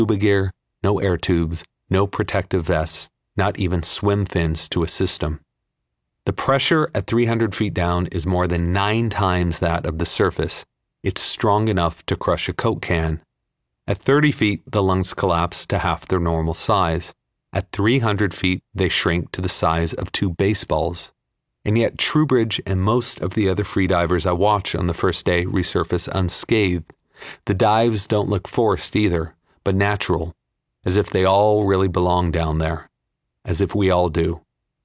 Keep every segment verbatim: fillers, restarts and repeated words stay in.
scuba gear, no air tubes, no protective vests, not even swim fins to assist them. The pressure at three hundred feet down is more than nine times that of the surface. It's strong enough to crush a Coke can. At thirty feet, the lungs collapse to half their normal size. At three hundred feet, they shrink to the size of two baseballs. And yet Trubridge and most of the other freedivers I watch on the first day resurface unscathed. The dives don't look forced either, but natural, as if they all really belong down there, as if we all do.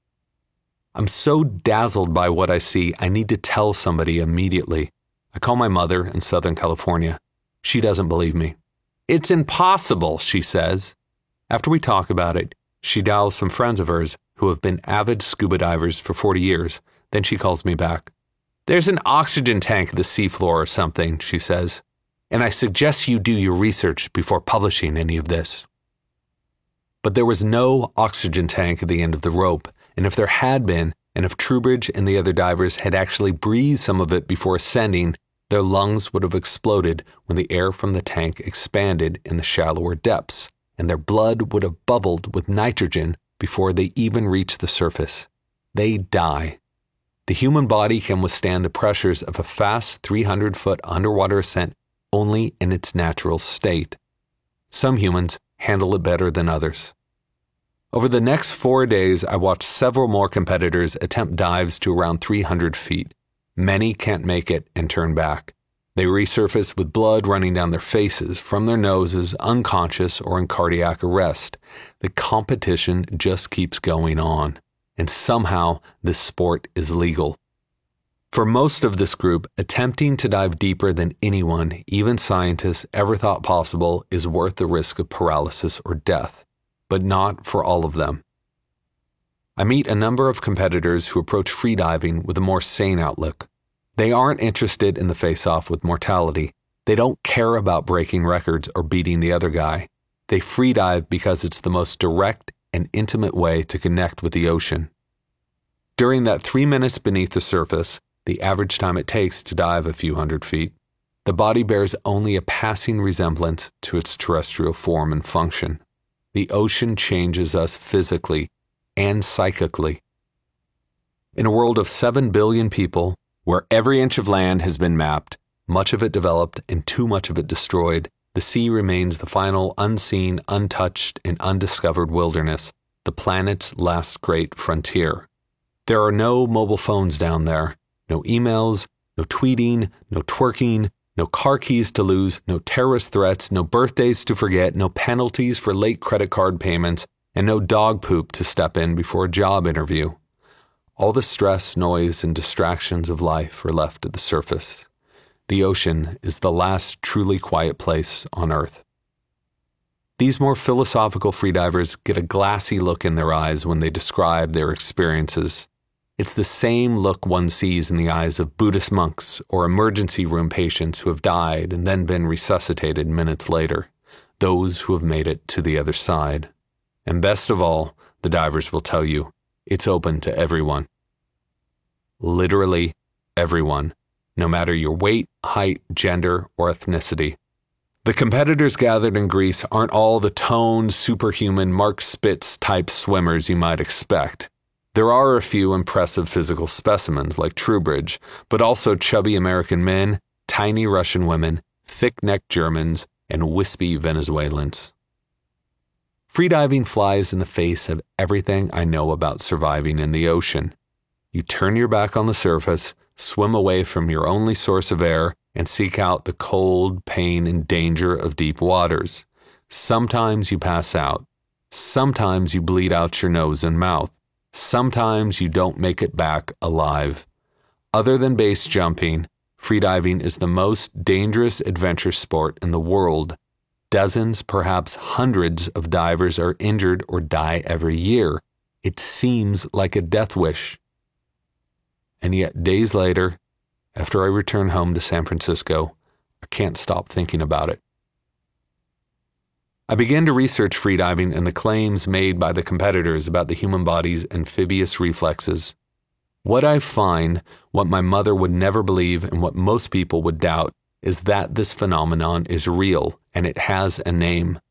I'm so dazzled by what I see, I need to tell somebody immediately. I call my mother in Southern California. She doesn't believe me. "It's impossible," she says. After we talk about it, she dials some friends of hers who have been avid scuba divers for forty years. Then she calls me back. "There's an oxygen tank at the seafloor or something," she says, "and I suggest you do your research before publishing any of this." But there was no oxygen tank at the end of the rope, and if there had been, and if Trubridge and the other divers had actually breathed some of it before ascending, their lungs would have exploded when the air from the tank expanded in the shallower depths, and their blood would have bubbled with nitrogen before they even reached the surface. They die. The human body can withstand the pressures of a fast three hundred foot underwater ascent only in its natural state. Some humans handle it better than others. Over the next four days, I watched several more competitors attempt dives to around three hundred feet. Many can't make it and turn back. They resurface with blood running down their faces, from their noses, unconscious or in cardiac arrest. The competition just keeps going on, and somehow this sport is legal. For most of this group, attempting to dive deeper than anyone, even scientists, ever thought possible is worth the risk of paralysis or death, but not for all of them. I meet a number of competitors who approach freediving with a more sane outlook. They aren't interested in the face-off with mortality. They don't care about breaking records or beating the other guy. They freedive because it's the most direct and intimate way to connect with the ocean. During that three minutes beneath the surface, the average time it takes to dive a few hundred feet, the body bears only a passing resemblance to its terrestrial form and function. The ocean changes us physically and psychically. In a world of seven billion people, where every inch of land has been mapped, much of it developed and too much of it destroyed, the sea remains the final unseen, untouched, and undiscovered wilderness, the planet's last great frontier. There are no mobile phones down there, no emails, no tweeting, no twerking, no car keys to lose, no terrorist threats, no birthdays to forget, no penalties for late credit card payments, and no dog poop to step in before a job interview. All the stress, noise, and distractions of life are left at the surface. The ocean is the last truly quiet place on Earth. These more philosophical freedivers get a glassy look in their eyes when they describe their experiences. It's the same look one sees in the eyes of Buddhist monks or emergency room patients who have died and then been resuscitated minutes later, those who have made it to the other side. And best of all, the divers will tell you, it's open to everyone. Literally everyone, no matter your weight, height, gender, or ethnicity. The competitors gathered in Greece aren't all the toned, superhuman Mark Spitz type swimmers you might expect. There are a few impressive physical specimens like Trubridge, but also chubby American men, tiny Russian women, thick-necked Germans, and wispy Venezuelans. Freediving flies in the face of everything I know about surviving in the ocean. You turn your back on the surface, swim away from your only source of air, and seek out the cold, pain, and danger of deep waters. Sometimes you pass out. Sometimes you bleed out your nose and mouth. Sometimes you don't make it back alive. Other than base jumping, freediving is the most dangerous adventure sport in the world. Dozens, perhaps hundreds of divers are injured or die every year. It seems like a death wish. And yet days later, after I return home to San Francisco, I can't stop thinking about it. I began to research freediving and the claims made by the competitors about the human body's amphibious reflexes. What I find, what my mother would never believe and what most people would doubt, is that this phenomenon is real and it has a name.